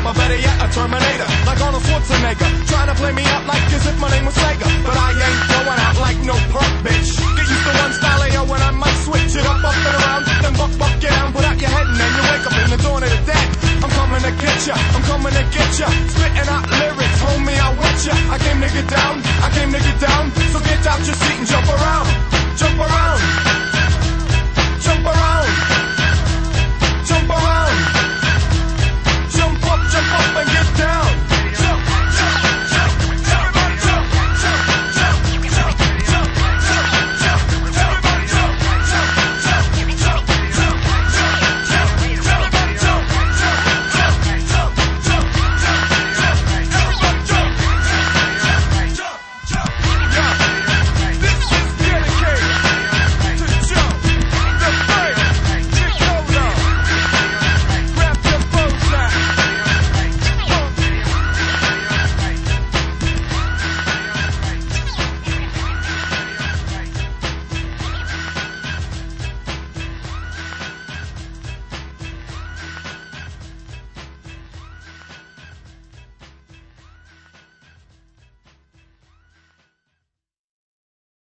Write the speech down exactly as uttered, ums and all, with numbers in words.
or better yet, a Terminator, like Arnold Schwarzenegger, trying to play me out like as if my name was Sega. But I ain't going out like no punk, bitch. Get used to one style of yo when I might switch it up, up and around, then buck, buck, get down, put out your head and then you wake up in the dawn of the dead. I'm coming to get ya, I'm coming to get ya.